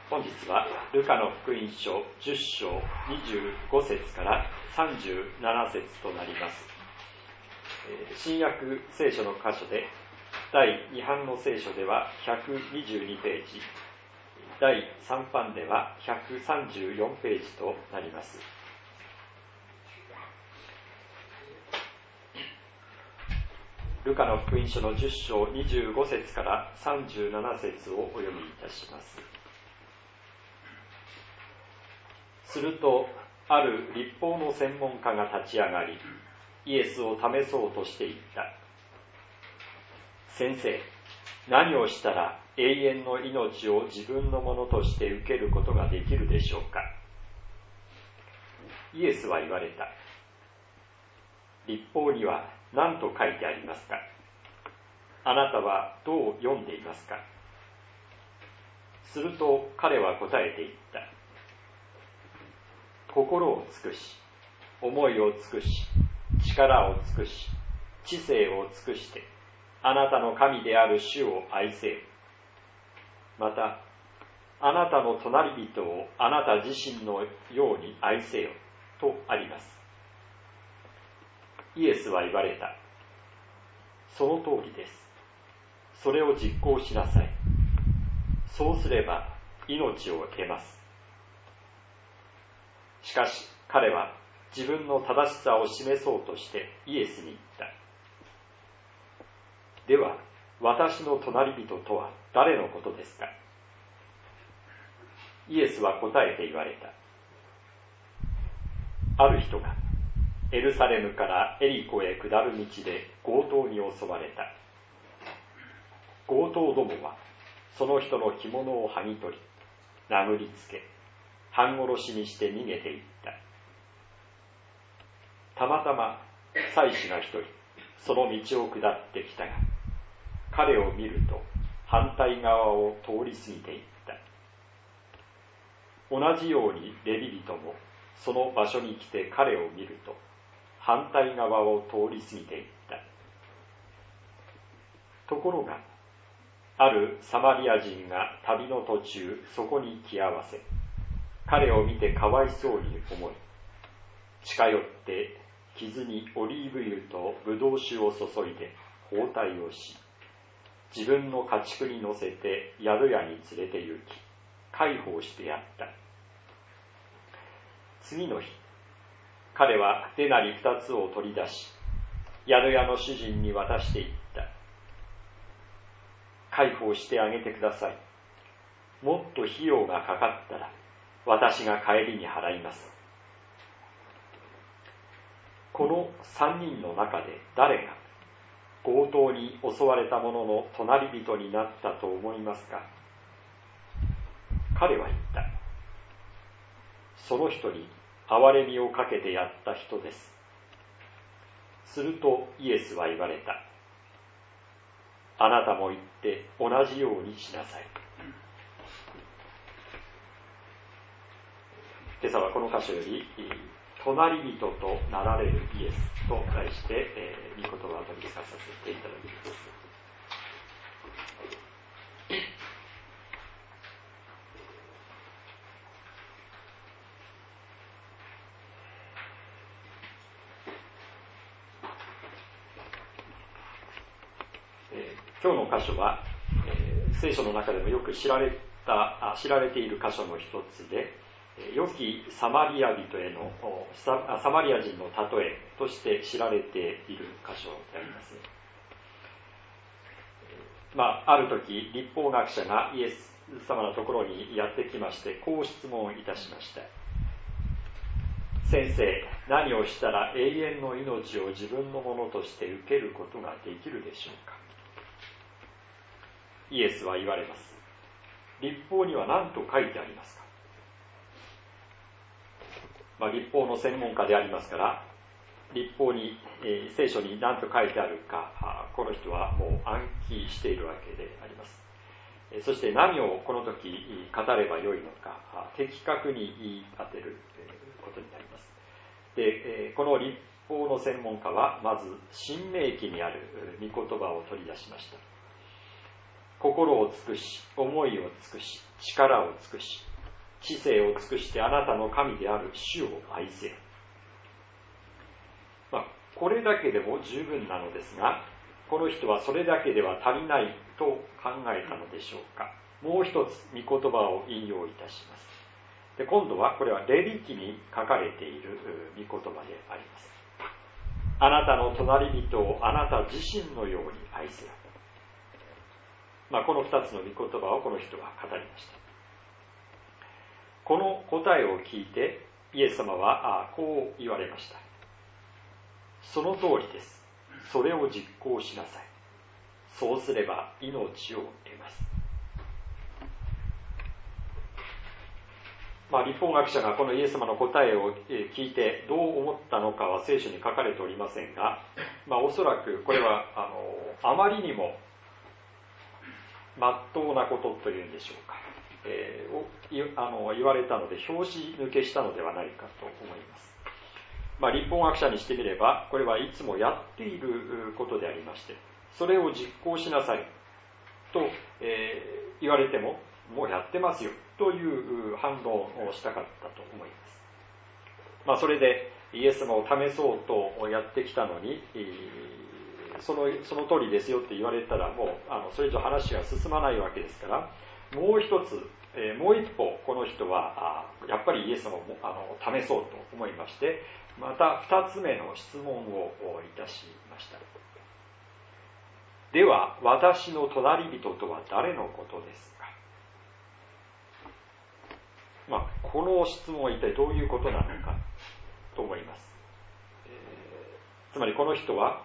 本日はルカの福音書10章25節から37節となります。新約聖書の箇所で第2版の聖書では122ページ、第3版では134ページとなります。ルカの福音書の10章25節から37節をお読みいたします。すると、ある律法の専門家が立ち上がり、イエスを試そうとしていった。先生、何をしたら永遠の命を自分のものとして受けることができるでしょうか。イエスは言われた。律法には何と書いてありますか。あなたはどう読んでいますか。すると彼は答えて言った。心を尽くし、思いを尽くし、力を尽くし、知性を尽くして、あなたの神である主を愛せよ。また、あなたの隣人をあなた自身のように愛せよ、とあります。イエスは言われた。その通りです。それを実行しなさい。そうすれば命を得ます。しかし彼は自分の正しさを示そうとしてイエスに言った。では、私の隣人とは誰のことですか。イエスは答えて言われた。ある人がエルサレムからエリコへ下る道で強盗に襲われた。強盗どもはその人の着物を剥ぎ取り、殴りつけ、半殺しにして逃げていった。たまたま祭司が一人その道を下ってきたが、彼を見ると反対側を通り過ぎていった。同じようにレビ人もその場所に来て彼を見ると反対側を通り過ぎていった。ところがあるサマリア人が旅の途中そこに来合わせ、彼を見てかわいそうに思い、近寄って傷にオリーブ油とブドウ酒を注いで包帯をし、自分の家畜に乗せて宿屋に連れて行き、介抱してやった。次の日、彼はデナリ2つを取り出し、宿屋の主人に渡していった。介抱してあげてください。もっと費用がかかったら、私が帰りに払います。この3人の中で誰が強盗に襲われた者の隣人になったと思いますか。彼は言った。その人に憐れみをかけてやった人です。するとイエスは言われた。あなたも言って同じようにしなさい。今朝はこの箇所より隣人となられるイエスと題して、御言葉を取り聞かさせていただきます。今日の箇所は、聖書の中でもよく知られている箇所の一つで、良きサマリア人へのサマリア人の例えとして知られている箇所であります。ある時律法学者がイエス様のところにやってきまして、こう質問いたしました。先生、何をしたら永遠の命を自分のものとして受けることができるでしょうか。イエスは言われます。律法には何と書いてありますか。律法の専門家でありますから、律法に、聖書に何と書いてあるか、この人はもう暗記しているわけであります。そして何をこの時語ればよいのか、的確に言い当てることになります。で、この律法の専門家はまず新明記にある御言葉を取り出しました。 心を尽くし、思いを尽くし、力を尽くし、知性を尽くしてあなたの神である主を愛せよ。これだけでも十分なのですが、この人はそれだけでは足りないと考えたのでしょうか。もう一つ御言葉を引用いたします。で、今度はこれはレビ記に書かれている御言葉であります。あなたの隣人をあなた自身のように愛せよ。この二つの御言葉をこの人は語りました。この答えを聞いてイエス様はこう言われました。その通りです。それを実行しなさい。そうすれば命を得ます。律法学者がこのイエス様の答えを聞いてどう思ったのかは聖書に書かれておりませんが、おそらくこれはあまりにも真っ当なことというんでしょうか、言われたので拍子抜けしたのではないかと思います。律法学者にしてみればこれはいつもやっていることでありまして、それを実行しなさいと、言われてももうやってますよという反論をしたかったと思います。それでイエス様を試そうとやってきたのに、その通りですよって言われたらもうそれ以上話が進まないわけですから、もう一つ、もう一歩この人はやっぱりイエス様を試そうと思いまして、また二つ目の質問をいたしました。では私の隣人とは誰のことですか。この質問は一体どういうことなのかと思います。つまりこの人は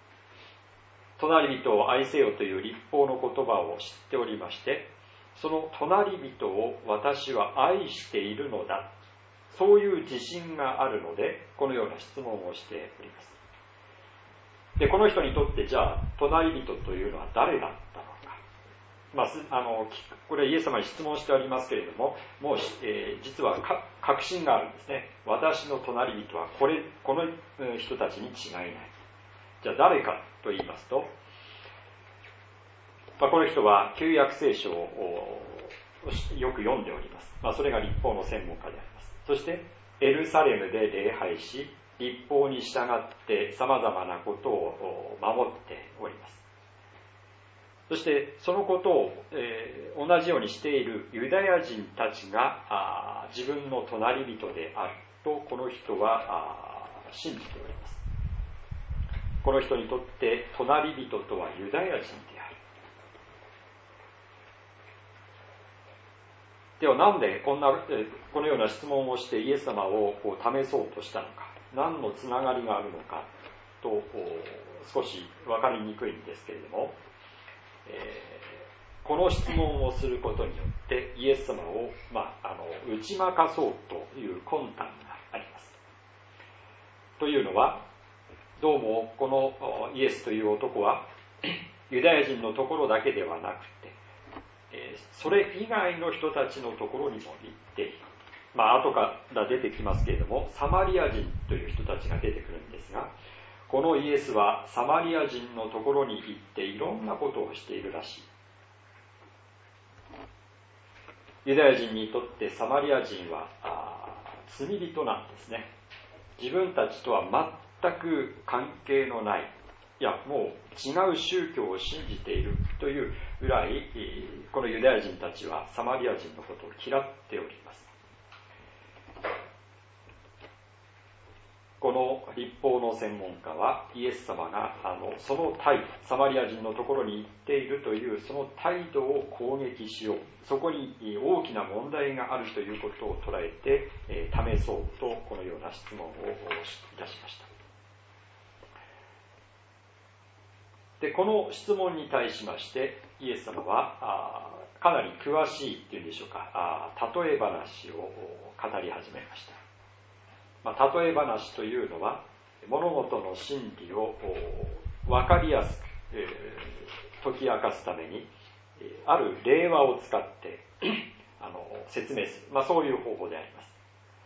隣人を愛せよという律法の言葉を知っておりまして、その隣人を私は愛しているのだ、そういう自信があるのでこのような質問をしております。で、この人にとってじゃあ隣人というのは誰だったのか、これイエス様に質問しておりますけれども、もう、実は確信があるんですね。私の隣人はこの人たちに違いない。じゃあ誰かと言いますと、この人は旧約聖書をよく読んでおります。それが律法の専門家であります。そしてエルサレムで礼拝し、律法に従って様々なことを守っております。そしてそのことを、同じようにしているユダヤ人たちが自分の隣人であるとこの人は信じております。この人にとって隣人とはユダヤ人である。ではなんでこのような質問をしてイエス様を試そうとしたのか、何のつながりがあるのかと少し分かりにくいんですけれども、この質問をすることによってイエス様を、打ち負かそうという魂胆があります。というのは、どうもこのイエスという男はユダヤ人のところだけではなくて、それ以外の人たちのところにも行っている。後から出てきますけれども、サマリア人という人たちが出てくるんですが、このイエスはサマリア人のところに行っていろんなことをしているらしい。ユダヤ人にとってサマリア人は罪人なんですね。自分たちとは全く関係のない、もう違う宗教を信じているというぐらい、このユダヤ人たちはサマリア人のことを嫌っております。この律法の専門家はイエス様がその態度、サマリア人のところに行っているというその態度を攻撃しよう、そこに大きな問題があるということを捉えて、試そうとこのような質問をいたしました。で、この質問に対しましてイエス様はかなり詳しいというんでしょうか、例え話を語り始めました。例え話というのは物事の真理を分かりやすく解き明かすためにある例話を使って説明する、そういう方法であります。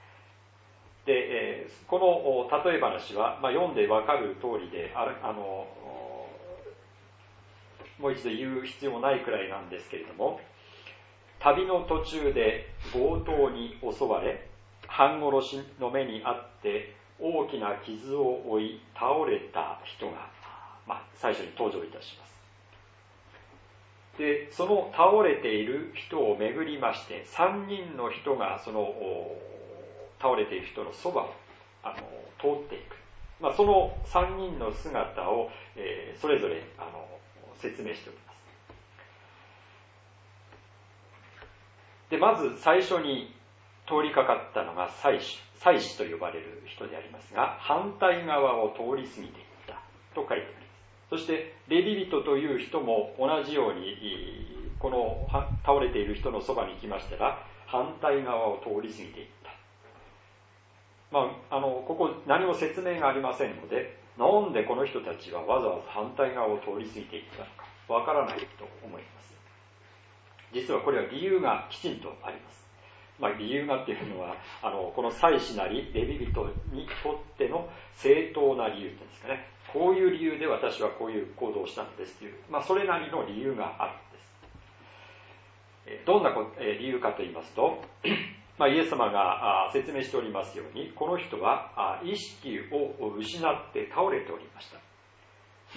で、この例え話は、読んで分かる通りでもう一度言う必要もないくらいなんですけれども、旅の途中で強盗に襲われ、半殺しの目にあって大きな傷を負い倒れた人が、最初に登場いたします。で、その倒れている人をめぐりまして、3人の人がその倒れている人のそばを通っていく。その3人の姿を、それぞれ説明しております。で、まず最初に通りかかったのが祭司と呼ばれる人でありますが、反対側を通り過ぎていったと書いてあります。そしてレビ人という人も同じようにこの倒れている人のそばに来ましたら、反対側を通り過ぎていった。ここ何も説明がありませんので、なんでこの人たちはわざわざ反対側を通り過ぎていったのかわからないと思います。実はこれは理由がきちんとあります。理由がっていうのはこの祭司なりレビ人にとっての正当な理由っていうんですかね、こういう理由で私はこういう行動をしたのですという、それなりの理由があるんです。どんな理由かと言いますと、イエス様が説明しておりますように、この人は意識を失って倒れておりました。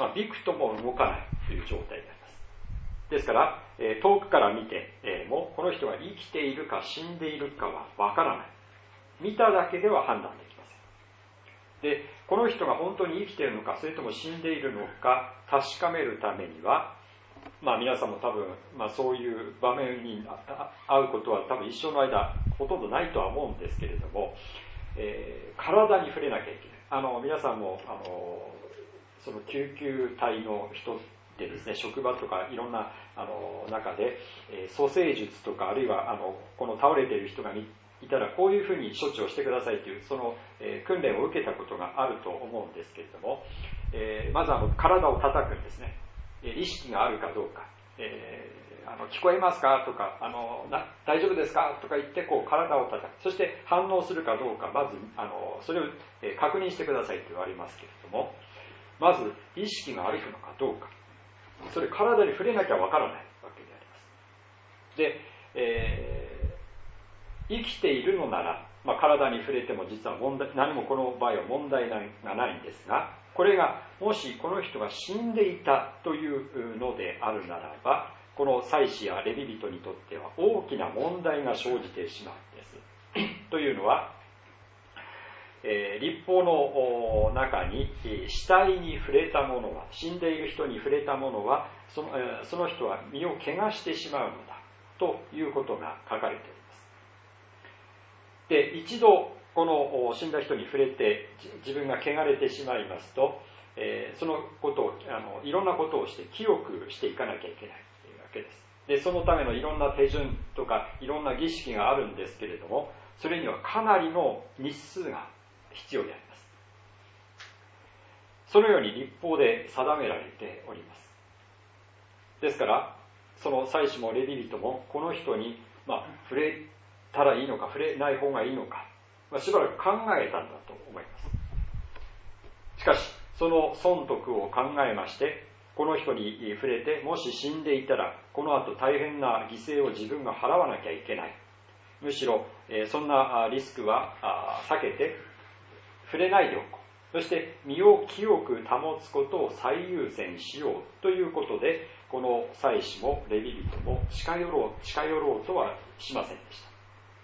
びくとも動かないという状態であります。ですから、遠くから見てもこの人が生きているか死んでいるかはわからない。見ただけでは判断できません。で、この人が本当に生きているのか、それとも死んでいるのか確かめるためには、皆さんも多分、そういう場面に会うことは多分一生の間ほとんどないとは思うんですけれども、体に触れなきゃいけない。皆さんもその救急隊の人でですね、職場とかいろんな中で、蘇生術とか、あるいはこの倒れている人がいたらこういうふうに処置をしてくださいというその、訓練を受けたことがあると思うんですけれども、まず体を叩くんですね。意識があるかどうか、聞こえますかとか大丈夫ですかとか言ってこう体を叩く。そして反応するかどうか、まずそれを確認してくださいと言われますけれども、まず意識があるのかどうか、それ体に触れなきゃわからないわけであります。で、生きているのなら、体に触れても実は何もこの場合は問題がないんですが、これがもしこの人が死んでいたというのであるならば、この祭司やレビ人にとっては大きな問題が生じてしまうんです。というのは、律法の中に死体に触れたものは、死んでいる人に触れたものはその人は身を汚してしまうのだということが書かれております。で、一度この死んだ人に触れて自分が汚れてしまいますと、そのことをいろんなことをして清くしていかなきゃいけないというわけです。で、そのためのいろんな手順とかいろんな儀式があるんですけれども、それにはかなりの日数が必要であります。そのように律法で定められております。ですからその祭司もレビ人もこの人に、触れたらいいのか触れない方がいいのか、しばらく考えたんだと思います。しかしその損得を考えまして、この人に触れてもし死んでいたらこの後大変な犠牲を自分が払わなきゃいけない、むしろそんなリスクは避けて触れないでおこう、そして身を清く保つことを最優先しようということで、この祭司もレビ人も近寄ろうとはしませんでした。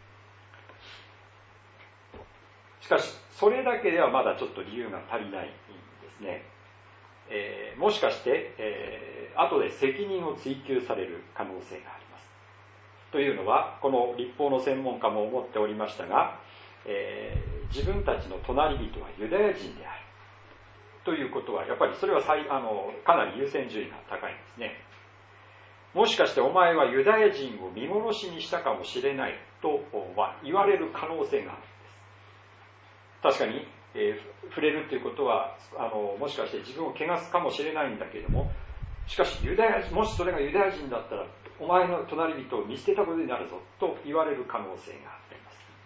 しかしそれだけではまだちょっと理由が足りないんですね。もしかして、後で責任を追及される可能性があります。というのは、この律法の専門家も思っておりましたが、自分たちの隣人はユダヤ人であるということは、やっぱりそれはかなり優先順位が高いんですね。もしかしてお前はユダヤ人を見殺しにしたかもしれないと言われる可能性があるんです。確かに、触れるということはもしかして自分を汚すかもしれないんだけれども、しかしもしそれがユダヤ人だったらお前の隣人を見捨てたことになるぞと言われる可能性があり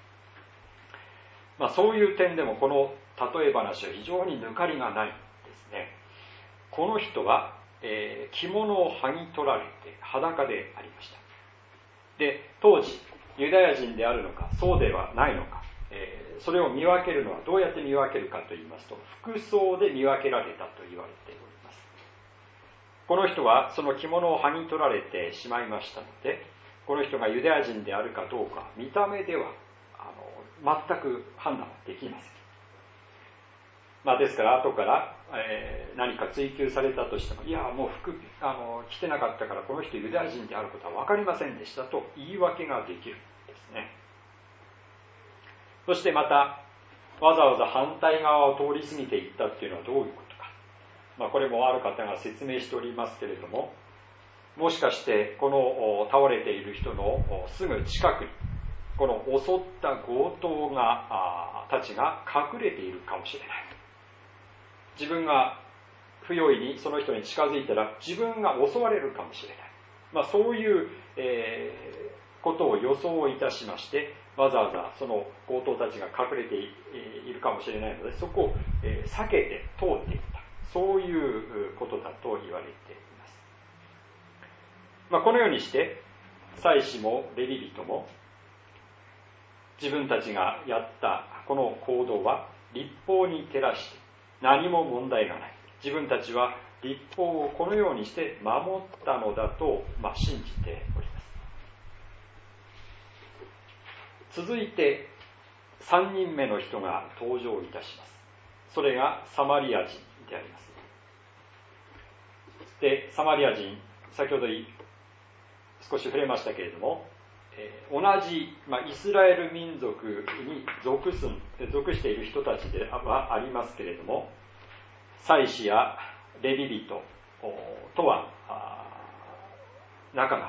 ます。そういう点でもこの例え話は非常に抜かりがないんですね。この人は、 着物を剥ぎ取られて裸でありました。で、当時ユダヤ人であるのかそうではないのか、それを見分けるのはどうやって見分けるかといいますと、服装で見分けられたと言われております。この人はその着物を剥ぎ取られてしまいましたので、この人がユダヤ人であるかどうか見た目では全く判断できません。ですから後から、何か追及されたとしても、いやもう服着てなかったからこの人ユダヤ人であることは分かりませんでしたと言い訳ができるんですね。そしてまたわざわざ反対側を通り過ぎていったっていうのはどういうことか、これもある方が説明しておりますけれども、もしかしてこの倒れている人のすぐ近くにこの襲った強盗たちが隠れているかもしれない。自分が不用意にその人に近づいたら自分が襲われるかもしれない。そういう、ことを予想いたしまして、わざわざその強盗たちが隠れているかもしれないので、そこを、避けて通っていった。そういうことだと言われています。このようにして祭司もレビ人も自分たちがやったこの行動は律法に照らして何も問題がない。自分たちは律法をこのようにして守ったのだと、信じております。続いて3人目の人が登場いたします。それがサマリア人であります。で、サマリア人、先ほど少し触れましたけれども、同じ、イスラエル民族に属している人たちではありますけれども、祭司やレビ人とは仲が悪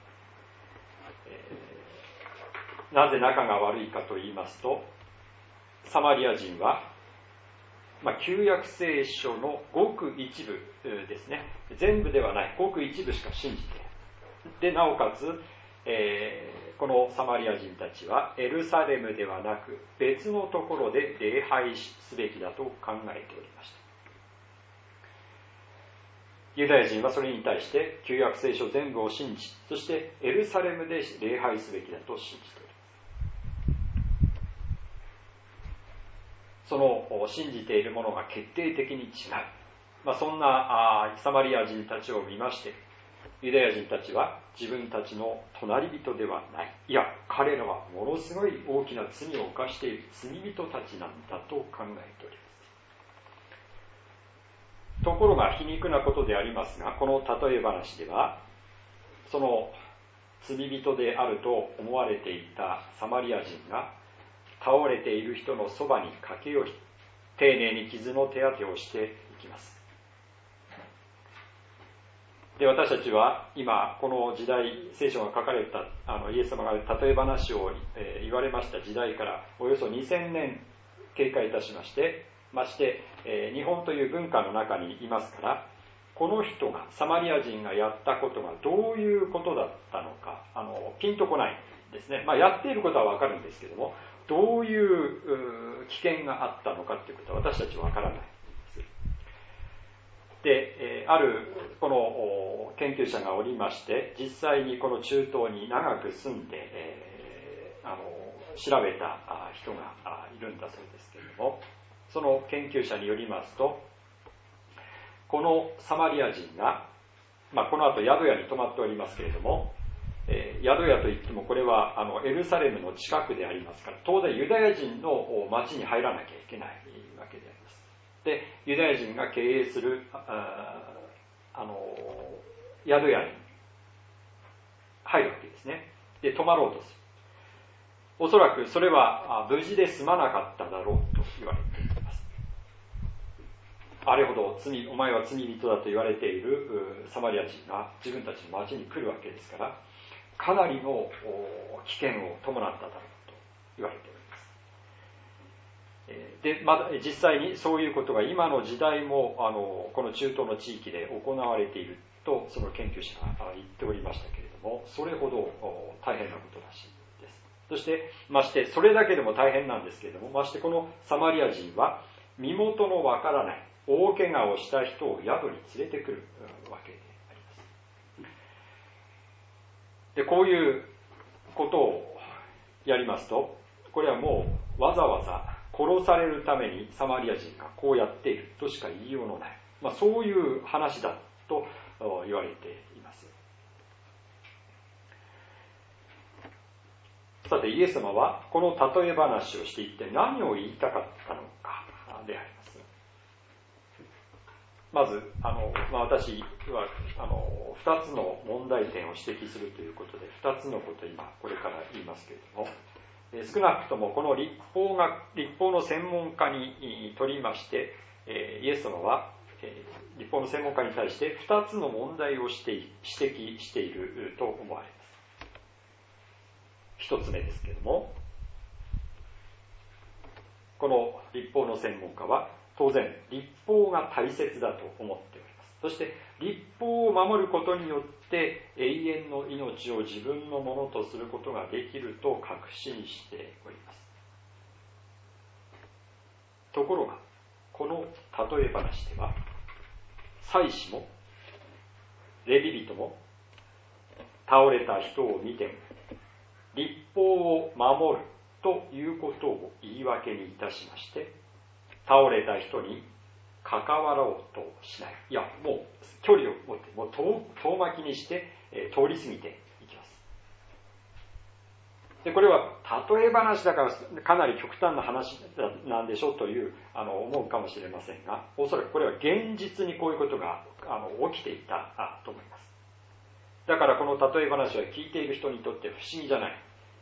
い。なぜ仲が悪いかと言いますと、サマリア人は、旧約聖書のごく一部ですね、全部ではない、ごく一部しか信じていない。で、なおかつ、このサマリア人たちはエルサレムではなく別のところで礼拝すべきだと考えておりました。ユダヤ人はそれに対して旧約聖書全部を信じ、そしてエルサレムで礼拝すべきだと信じております。その信じているものが決定的に違う。そんなサマリア人たちを見まして、ユダヤ人たちは自分たちの隣人ではない。いや、彼らはものすごい大きな罪を犯している罪人たちなんだと考えております。ところが皮肉なことでありますが、この例え話では、その罪人であると思われていたサマリア人が倒れている人のそばに駆け寄り、丁寧に傷の手当てをしていきます。で、私たちは今この時代、聖書が書かれたイエス様が例え話を、言われました時代からおよそ2000年経過いたしまして、日本という文化の中にいますから、この人がサマリア人がやったことがどういうことだったのかピンとこないですね。やっていることはわかるんですけども、どういう危険があったのかということは私たちはわからない。で、あるこの研究者がおりまして、実際にこの中東に長く住んで、調べた人がいるんだそうですけれども、その研究者によりますと、このサマリア人が、この後宿屋に泊まっておりますけれども、宿屋といってもこれはエルサレムの近くでありますから、当然ユダヤ人の町に入らなきゃいけないわけであります。で、ユダヤ人が経営する宿屋に入るわけですね。で、泊まろうとする。おそらくそれは無事で済まなかっただろうと言われています。あれほどお前は罪人だと言われているサマリア人が自分たちの町に来るわけですから、かなりの危険を伴っただろうと言われております。で、実際にそういうことが今の時代もこの中東の地域で行われているとその研究者が言っておりましたけれども、それほど大変なことらしいです。そしてましてそれだけでも大変なんですけれども、ましてこのサマリア人は身元のわからない大怪我をした人を宿に連れてくるわけであります。で、こういうことをやりますと、これはもうわざわざ殺されるためにサマリア人がこうやっているとしか言いようのない、そういう話だと言われています。さて、イエス様はこの例え話をして一体何を言いたかったのかであります。まず私は2つの問題点を指摘するということで、2つのことを今これから言いますけれども、少なくともこの立法の専門家にとりまして、イエス様は立法の専門家に対して2つの問題を指摘していると思われます。1つ目ですけれども、この立法の専門家は当然立法が大切だと思っております。そして立法を守ることによって永遠の命を自分のものとすることができると確信しております。ところがこの例え話では、祭司もレビ人も倒れた人を見ても立法を守るということを言い訳にいたしまして、倒れた人に関わろうとしない。いや、もう距離を持って、もう遠巻きにして通り過ぎていきます。で、これは例え話だからかなり極端な話なんでしょうという思うかもしれませんが、おそらくこれは現実にこういうことが起きていたと思います。だからこの例え話は聞いている人にとって不思議じゃない。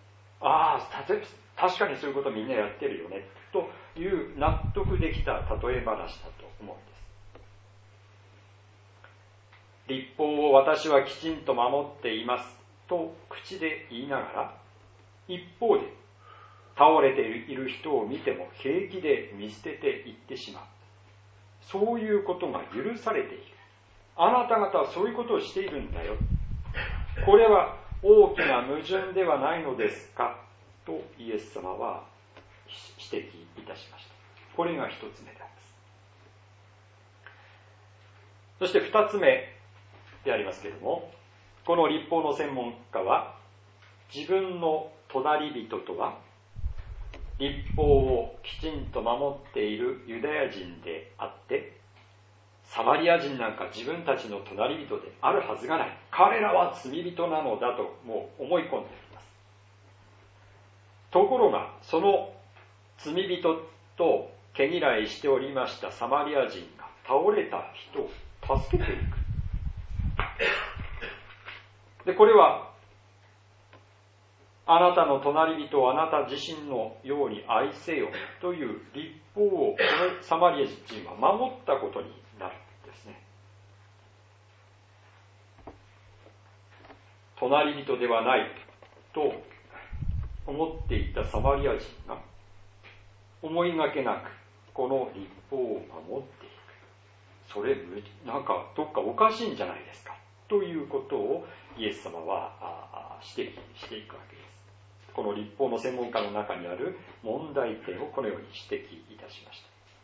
確かにそういうことみんなやってるよねという納得できた例え話だと思うんです。立法を私はきちんと守っていますと口で言いながら、一方で倒れている人を見ても平気で見捨てていってしまう。そういうことが許されている。あなた方はそういうことをしているんだよ。これは大きな矛盾ではないのですかとイエス様は指摘いたしました。これが一つ目であります。そして二つ目でありますけれども、この立法の専門家は自分の隣人とは立法をきちんと守っているユダヤ人であって、サマリア人なんか自分たちの隣人であるはずがない。彼らは罪人なのだともう思い込んでいます。ところが、その罪人と毛嫌いしておりましたサマリア人が倒れた人を助けていく。で、これは、あなたの隣人をあなた自身のように愛せよという立法をこのサマリア人は守ったことになるんですね。隣人ではないと思っていたサマリア人が思いがけなくこの立法を守っていく。それなんかどっかおかしいんじゃないですかということをイエス様は指摘していくわけです。この立法の専門家の中にある問題点をこのように指摘いたしました。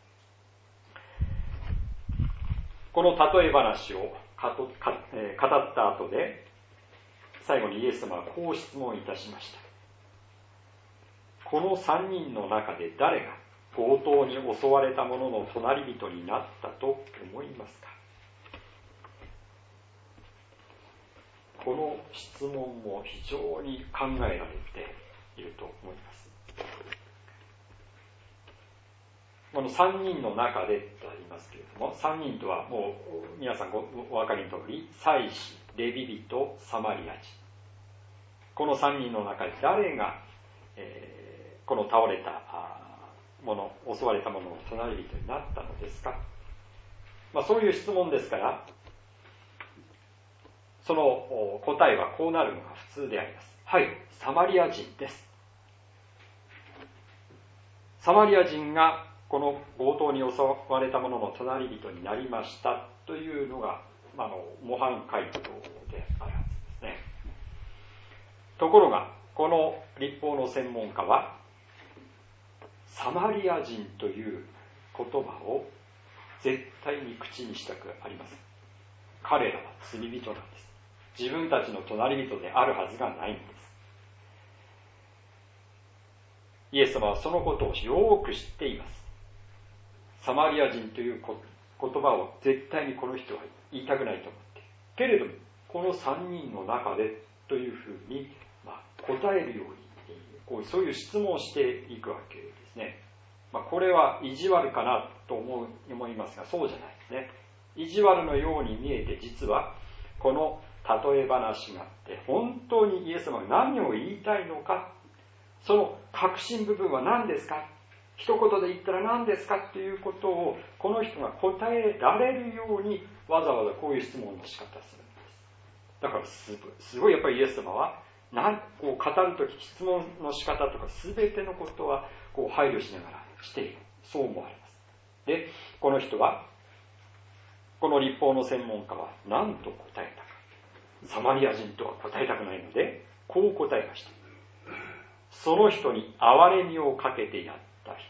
この例え話を語った後で、最後にイエス様はこう質問いたしました。この3人の中で誰が強盗に襲われた者の隣人になったと思いますか？この質問も非常に考えられていると思います。この3人の中でとありますけれども、3人とはもう皆さんお分かりの通り、祭司、レビ人、サマリア人。この3人の中で誰が、この倒れた者、襲われた者の隣人になったのですか？そういう質問ですから、その答えはこうなるのが普通であります。はい、サマリア人です。サマリア人がこの強盗に襲われた者の隣人になりましたというのが、模範回答であるはずですね。ところが、この立法の専門家は、サマリア人という言葉を絶対に口にしたくありません。 彼らは罪人なんです。自分たちの隣人であるはずがないんです。イエス様はそのことをよく知っています。サマリア人という言葉を絶対にこの人は言いたくないと思っている。けれども、この3人の中でというふうに、答えるように、そういう質問をしていくわけですね。これは意地悪かなと思いますが、そうじゃないですね。意地悪のように見えて、実はこの例え話があって、本当にイエス様が何を言いたいのか、その核心部分は何ですか、一言で言ったら何ですかということをこの人が答えられるようにわざわざこういう質問の仕方をするんです。だからすごいやっぱりイエス様はこう語るとき質問の仕方とか全てのことはこう配慮しながらしている、そう思われます。で、この人はこの律法の専門家は何と答えたか。サマリア人とは答えたくないのでこう答えました。その人に憐れみをかけてやった人です。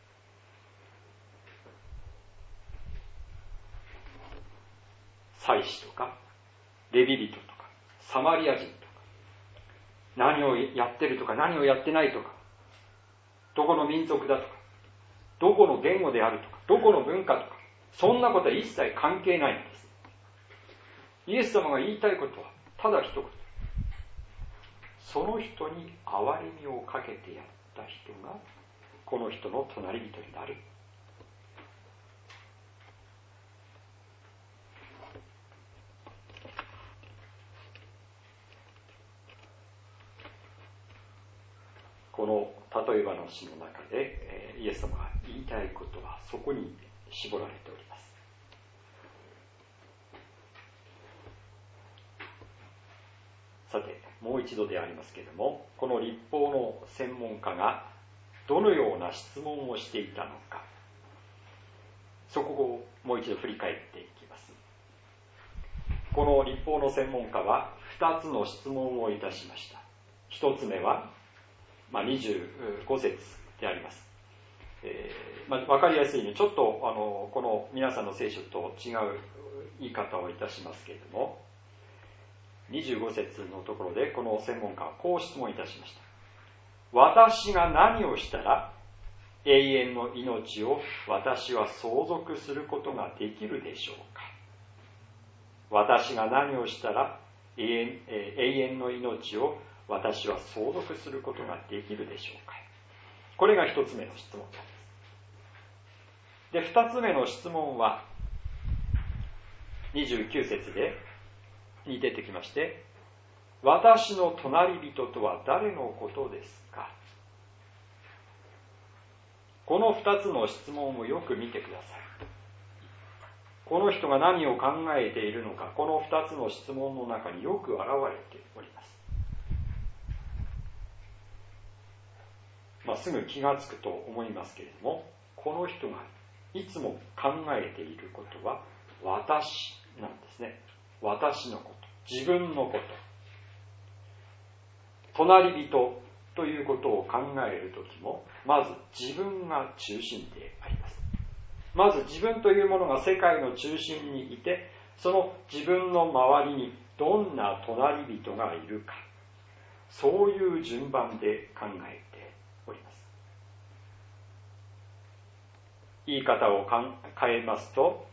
祭司とかレビ人とかサマリア人とか、何をやってるとか何をやってないとか、どこの民族だとか、どこの言語であるとか、どこの文化とか、そんなことは一切関係ないんです。イエス様が言いたいことはただ一言。その人に憐れみをかけてやった人がこの人の隣人になる。この例え話の中でイエス様が言いたいことはそこに絞られております。さて、もう一度でありますけれども、この律法の専門家がどのような質問をしていたのか、そこをもう一度振り返っていきます。この律法の専門家は2つの質問をいたしました。1つ目は、25節であります。わかりやすいようにちょっとこの皆さんの聖書と違う言い方をいたしますけれども、25節のところでこの専門家はこう質問いたしました。私が何をしたら永遠の命を私は相続することができるでしょうか。私が何をしたら永遠の命を私は相続することができるでしょうか。これが一つ目の質問です。で、二つ目の質問は29節に出てきまして、私の隣人とは誰のことですか。この二つの質問をよく見てください。この人が何を考えているのか、この二つの質問の中によく現れております。すぐ気がつくと思いますけれども、この人がいつも考えていることは私なんですね。私のこと、自分のこと、隣人ということを考えるときも、まず自分が中心であります。まず自分というものが世界の中心にいて、その自分の周りにどんな隣人がいるか、そういう順番で考えております。言い方を変えますと、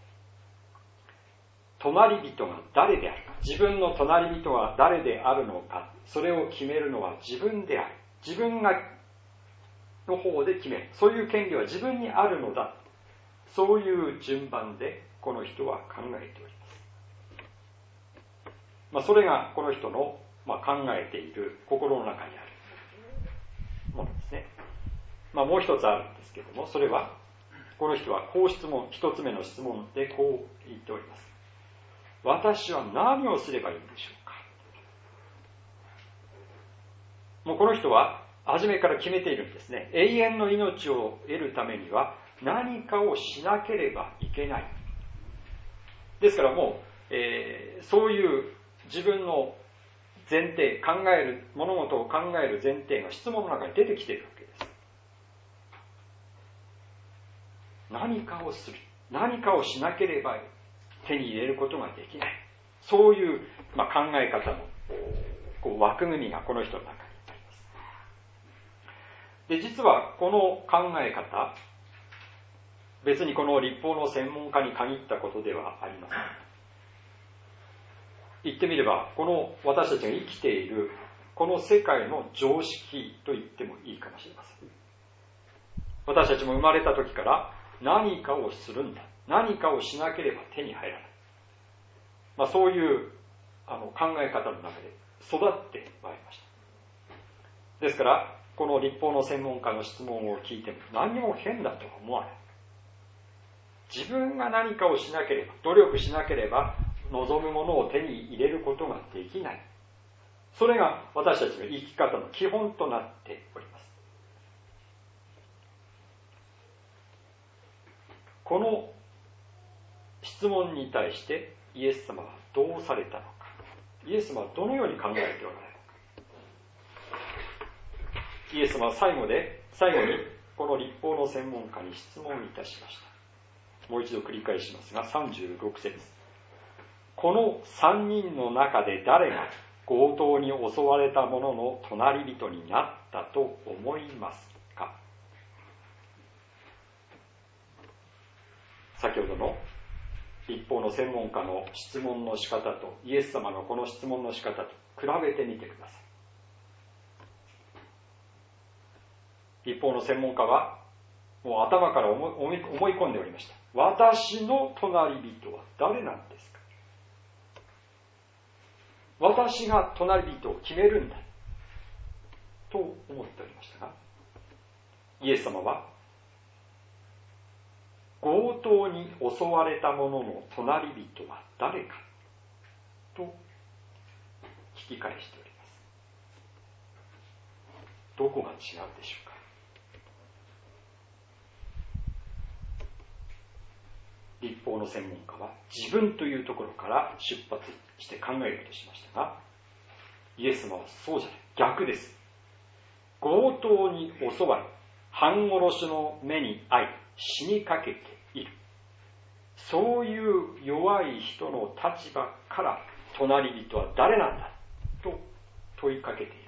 隣人が誰であるか、自分の隣人は誰であるのか、それを決めるのは自分である。自分がの方で決める。そういう権利は自分にあるのだ。そういう順番でこの人は考えております。それがこの人の、考えている心の中にあるものですね。もう一つあるんですけれども、それはこの人はこう一つ目の質問でこう言っております。私は何をすればいいんでしょうか。もうこの人は初めから決めているんですね。永遠の命を得るためには何かをしなければいけない。ですからもう、そういう自分の前提、物事を考える前提が質問の中に出てきているわけです。何かをする。何かをしなければ手に入れることができない。そういう、考え方の枠組みがこの人の中にあります。で、実はこの考え方、別にこの律法の専門家に限ったことではありません。言ってみれば、この私たちが生きているこの世界の常識と言ってもいいかもしれません。私たちも生まれた時から何かをするんだ、何かをしなければ手に入らない、そういう考え方の中で育ってまいりました。ですからこの律法の専門家の質問を聞いても何も変だとは思わない。自分が何かをしなければ、努力しなければ望むものを手に入れることができない。それが私たちの生き方の基本となっております。この質問に対してイエス様はどうされたのか、イエス様はどのように考えておられるのか。イエス様は最後にこの律法の専門家に質問いたしました。もう一度繰り返しますが、36節。この3人の中で誰が強盗に襲われた者の隣人になったと思いますか。先ほどの律法の専門家の質問の仕方とイエス様のこの質問の仕方と比べてみてください。律法の専門家はもう頭から思い込んでおりました。私の隣人は誰なんですか。私が隣人を決めるんだと思っておりましたが、イエス様は強盗に襲われた者の隣人は誰かと聞き返しております。どこが違うでしょうか。律法の専門家は自分というところから出発して考えようとしましたが、イエス様はそうじゃない、逆です。強盗に襲われ半殺しの目に遭い死にかけている、そういう弱い人の立場から隣人は誰なんだと問いかけているんです。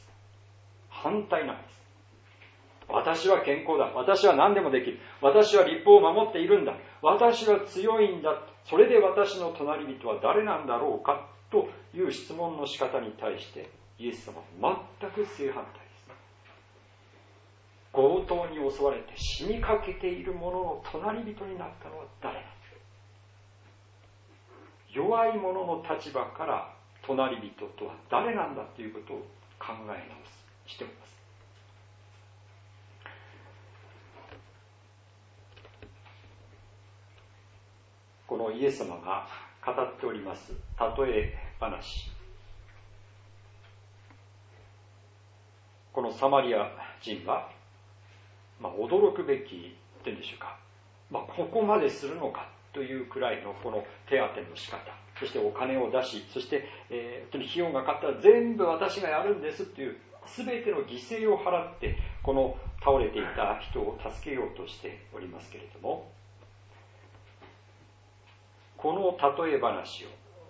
反対なんです。私は健康だ、私は何でもできる、私は律法を守っているんだ、私は強いんだ、それで私の隣人は誰なんだろうかという質問の仕方に対してイエス様は全く正反対です。強盗に襲われて死にかけている者の隣人になったのは誰なんだ。弱い者の立場から隣人とは誰なんだということを考え直しております。このイエス様が語っております例え話、このサマリア人は、驚くべきっていうんでしょうか、ここまでするのかというくらいのこの手当ての仕方、そしてお金を出し、そして費用がかかったら全部私がやるんですという全ての犠牲を払ってこの倒れていた人を助けようとしておりますけれども、この例え話を、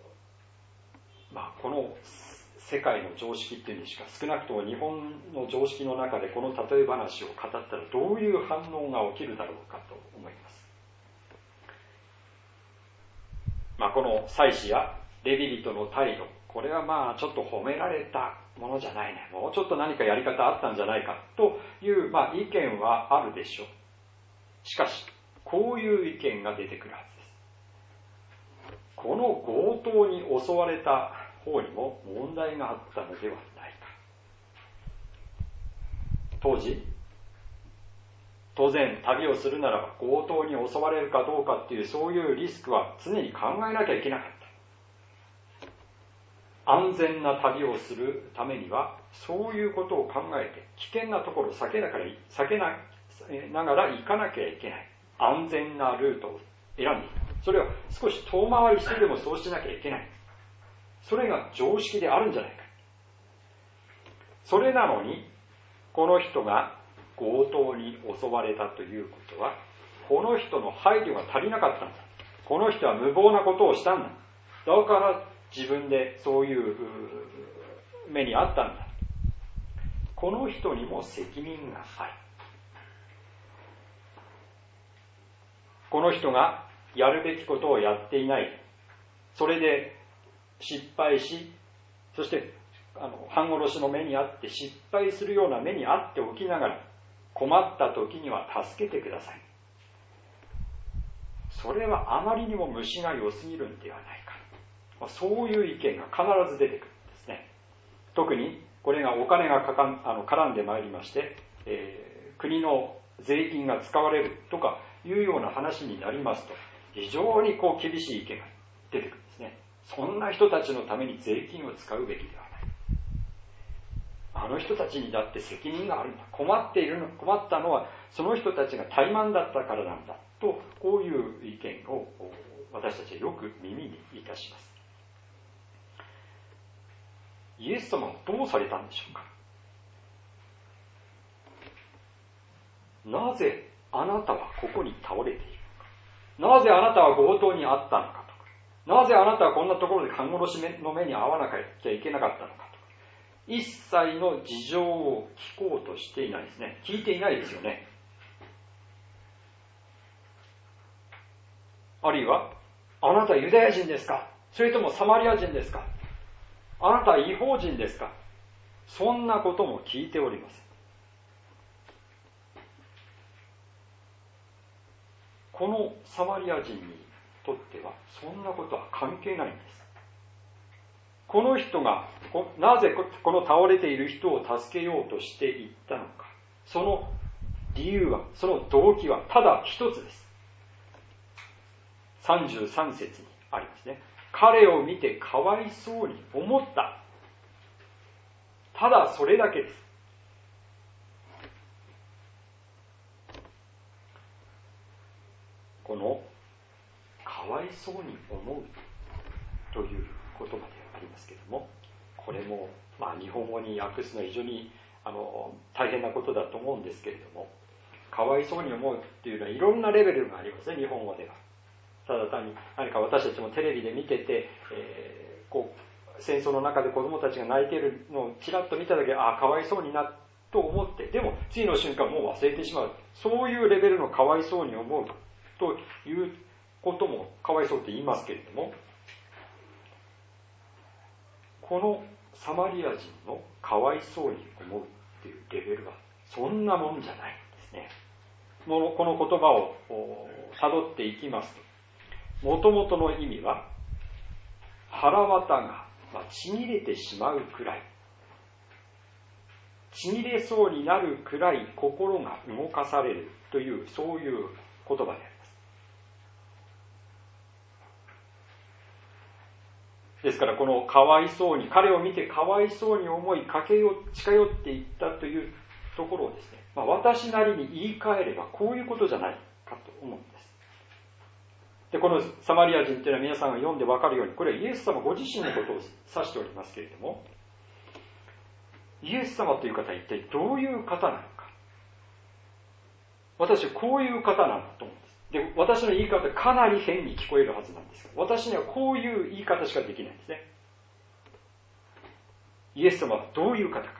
この世界の常識っていうんですか、少なくとも日本の常識の中でこの例え話を語ったらどういう反応が起きるだろうかと思います。この祭司やレビ人の態度、これはちょっと褒められたものじゃないね、もうちょっと何かやり方あったんじゃないかという、意見はあるでしょう。しかしこういう意見が出てくるはずです。この強盗に襲われた方にも問題があったのではないか。当然旅をするならば強盗に襲われるかどうかっていうそういうリスクは常に考えなきゃいけなかった。安全な旅をするためにはそういうことを考えて危険なところを避けながら行かなきゃいけない。安全なルートを選んでいく。それを少し遠回りしてでもそうしなきゃいけない。それが常識であるんじゃないか。それなのにこの人が強盗に襲われたということはこの人の配慮が足りなかったんだ。 この人は無謀なことをしたんだ。だから自分でそういう目にあったんだ。この人にも責任がある。この人がやるべきことをやっていない。それで失敗し、そして半殺しの目にあって失敗するような目にあっておきながら、困った時には助けてください。それはあまりにも虫が良すぎるんではないか。そういう意見が必ず出てくるんですね。特にこれがお金が絡んでまいりまして、国の税金が使われるとかいうような話になりますと、非常に厳しい意見が出てくるんですね。そんな人たちのために税金を使うべきではない。あの人たちにだって責任があるんだ。困ったのはその人たちが怠慢だったからなんだと、こういう意見を私たちはよく耳にいたします。イエス様はどうされたんでしょうか。なぜあなたはここに倒れているのか。なぜあなたは強盗にあったのかとか。なぜあなたはこんなところで半殺しの目に遭わなきゃいけなかったのかとか。一切の事情を聞こうとしていないですね。聞いていないですよね。あるいは、あなたはユダヤ人ですか？それともサマリア人ですか？あなたは異邦人ですか？そんなことも聞いておりません。このサマリア人にとってはそんなことは関係ないんです。この人がなぜこの倒れている人を助けようとしていったのか、その理由は、その動機はただ一つです。33節にありますね。彼を見てかわいそうに思った。ただそれだけです。このかわいそうに思うという言葉でありますけれども、これも日本語に訳すのは非常に大変なことだと思うんですけれども、かわいそうに思うっていうのはいろんなレベルがありますね、日本語では。ただ単に何か私たちもテレビで見てて、戦争の中で子供たちが泣いているのをちらっと見ただけで、かわいそうになと思って、でも次の瞬間もう忘れてしまう。そういうレベルのかわいそうに思うということもかわいそうって言いますけれども、このサマリア人のかわいそうに思うっていうレベルはそんなもんじゃないんですね。この言葉を辿っていきますと、もともとの意味は、腹渡がちぎれてしまうくらい、ちぎれそうになるくらい心が動かされるという、そういう言葉であります。ですからこのかわいそうに、彼を見てかわいそうに思い近寄っていったというところをですね、私なりに言い換えればこういうことじゃないかと思うんです。で、このサマリア人というのは皆さんが読んで分かるように、これはイエス様ご自身のことを指しておりますけれども、イエス様という方は一体どういう方なのか。私はこういう方なんだと思うんです。で、私の言い方はかなり変に聞こえるはずなんですが、私にはこういう言い方しかできないんですね。イエス様はどういう方か。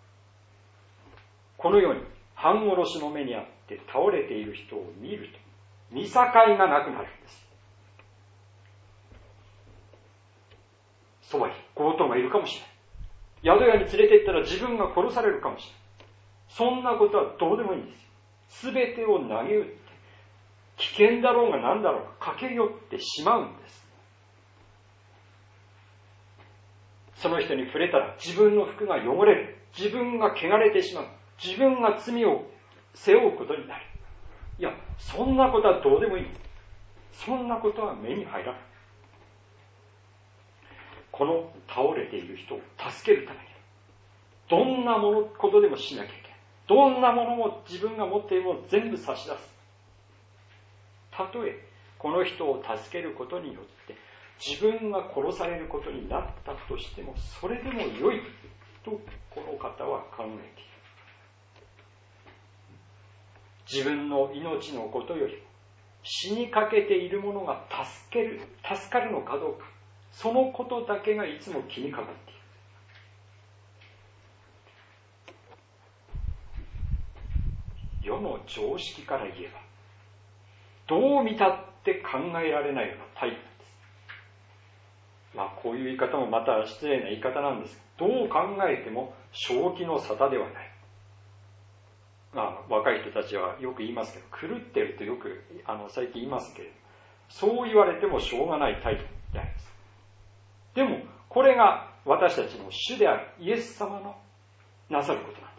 このように半殺しの目にあって倒れている人を見ると、見境がなくなるんです。そばに強盗がいるかもしれない。宿屋に連れて行ったら自分が殺されるかもしれない。そんなことはどうでもいいんですよ。すべてを投げ打って、危険だろうが何だろうが駆け寄ってしまうんです。その人に触れたら自分の服が汚れる。自分が汚れてしまう。自分が罪を背負うことになる。いや、そんなことはどうでもいい。そんなことは目に入らない。この倒れている人を助けるために、どんなことでもしなきゃいけない。どんなものも自分が持っているものを全部差し出す。たとえこの人を助けることによって自分が殺されることになったとしても、それでも良いとこの方は考えている。自分の命のことよりも死にかけている者が助かるのかどうか、そのことだけがいつも気にかかっている。世の常識から言えば、どう見たって考えられないようなタイプなんです。こういう言い方もまた失礼な言い方なんです。どう考えても正気の沙汰ではない。若い人たちはよく言いますけど、狂ってるとよく最近言いますけれど、そう言われてもしょうがないタイプであります。でもこれが私たちの主であるイエス様のなさることなんです。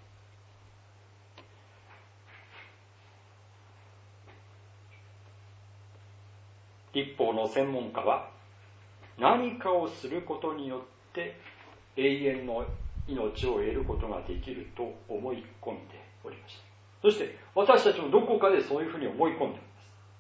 立法の専門家は、何かをすることによって永遠の命を得ることができると思い込んでおりました。そして私たちもどこかでそういうふうに思い込んでおります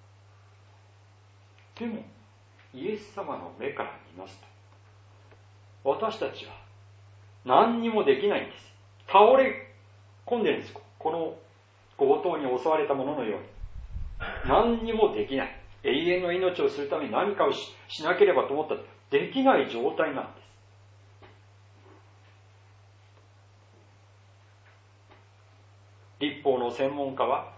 。でもイエス様の目から見ますと、私たちは何にもできないんです。倒れ込んでるんです。この強盗に襲われたもののように何にもできない。永遠の命をするために何かを しなければと思ったらできない状態なんです。立法の専門家は、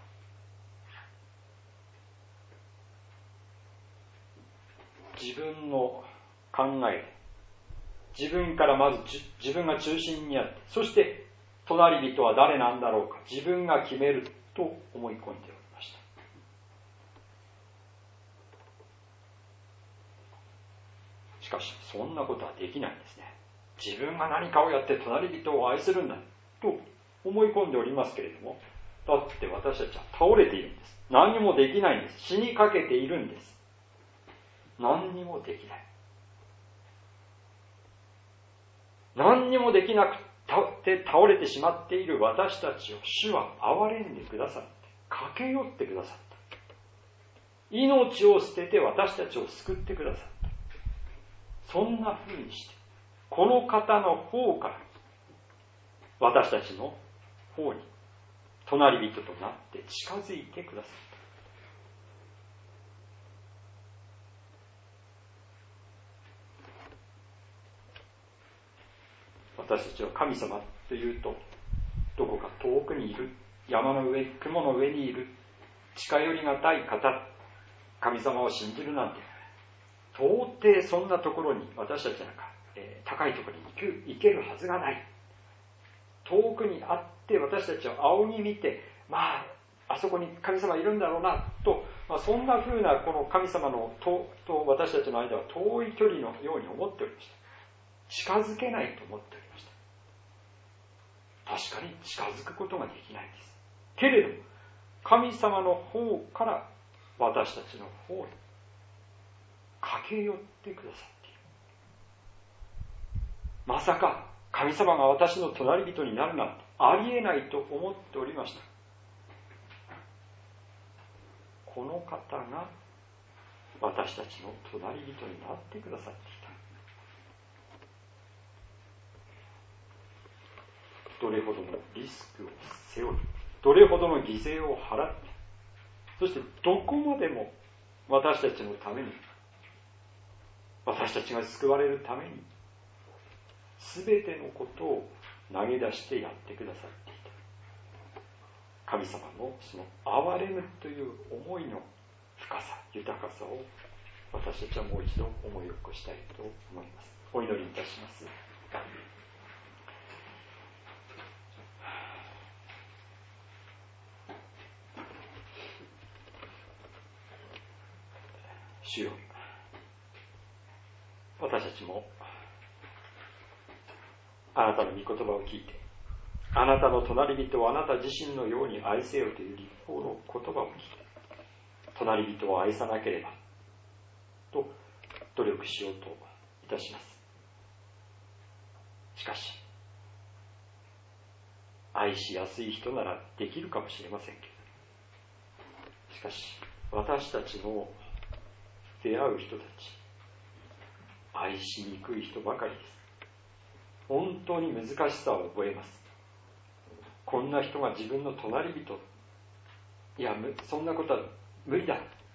自分の考え、自分からまず自分が中心にあって、そして隣人は誰なんだろうか、自分が決めると思い込んでおりました。しかしそんなことはできないんですね。自分が何かをやって隣人を愛するんだと思い込んでおりますけれども、だって私たちは倒れているんです。何にもできないんです。死にかけているんです。何にもできない。何にもできなくて倒れてしまっている私たちを主は憐れんでくださって、駆け寄ってくださった。命を捨てて私たちを救ってくださった。そんな風にして、この方の方から私たちの方に隣人となって近づいてくださった。私たちは神様というと、どこか遠くにいる、山の上、雲の上にいる、近寄りがたい方、神様を信じるなんて、到底そんなところに私たちなんか、高いところに行けるはずがない。遠くにあって私たちを仰ぎ見て、あそこに神様いるんだろうなと、そんな風なこの神様のと私たちの間は遠い距離のように思っておりました。近づけないと思っておりました。確かに近づくことができないんです。けれど神様の方から私たちの方に駆け寄ってくださっている。まさか神様が私の隣人になるなんてありえないと思っておりました。この方が私たちの隣人になってくださっていた。どれほどのリスクを背負い、どれほどの犠牲を払って、そしてどこまでも私たちのために、私たちが救われるために、すべてのことを投げ出してやってくださっていた。神様のその憐れむという思いの深さ、豊かさを私たちはもう一度思い起こしたいと思います。お祈りいたします。主よ、私たちもあなたの御言葉を聞いて、あなたの隣人をあなた自身のように愛せよという立法の言葉を聞いて、隣人を愛さなければと努力しようといたします。しかし、愛しやすい人ならできるかもしれませんけど、しかし私たちの出会う人たち、愛しにくい人ばかりです。本当に難しさを覚えます。こんな人が自分の隣人、いや、そんなことは無理だ。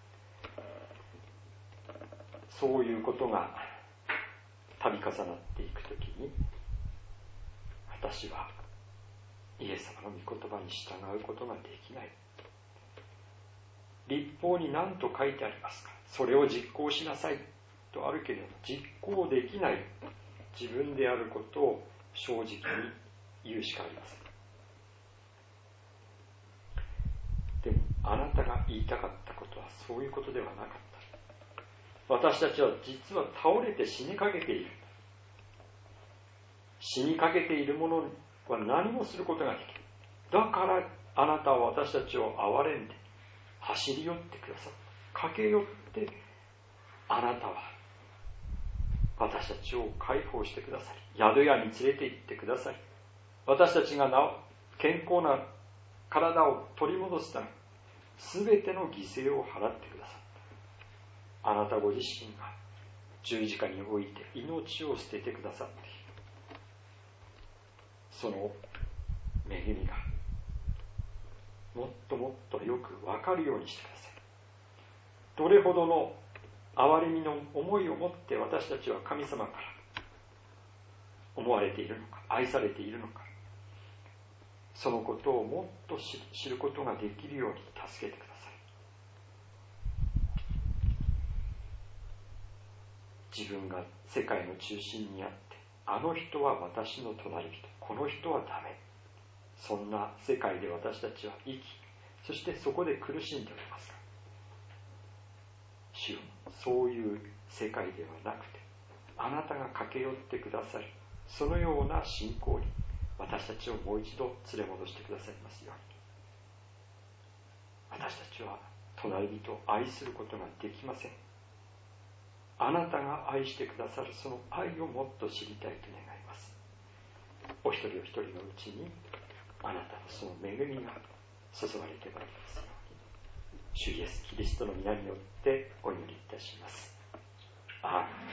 そういうことが度重なっていくときに、私はイエス様の御言葉に従うことができない。律法に何と書いてありますか、それを実行しなさいとあるけれども、実行できない自分であることを正直に言うしかありません。でもあなたが言いたかったことはそういうことではなかった。私たちは実は倒れて死にかけている。死にかけているものは何もすることができる。だからあなたは私たちを憐れんで走り寄ってくださった。駆け寄ってあなたは私たちを解放してくださり、宿屋に連れて行ってくださり、私たちが健康な体を取り戻すため全ての犠牲を払ってくださった。あなたご自身が十字架において命を捨ててくださっている。その恵みがもっともっとよく分かるようにしてください。どれほどの憐れみの思いを持って私たちは神様から思われているのか、愛されているのか、そのことをもっと知ることができるように助けてください。自分が世界の中心にあって、あの人は私の隣人、この人はダメ、そんな世界で私たちは生き、そしてそこで苦しんでおりますが、主よ、そういう世界ではなくて、あなたが駆け寄ってくださるそのような信仰に私たちをもう一度連れ戻してくださいますように。私たちは隣人を愛することができません。あなたが愛してくださるその愛をもっと知りたいと願います。お一人お一人のうちにあなたのその恵みが注がれてまいりますように、主イエスキリストの皆によってお祈りいたします。アーメン。